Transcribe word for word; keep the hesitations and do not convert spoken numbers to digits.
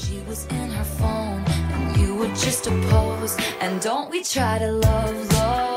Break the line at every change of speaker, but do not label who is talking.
She was in her phone, and you were just a pose. And don't we try to love, love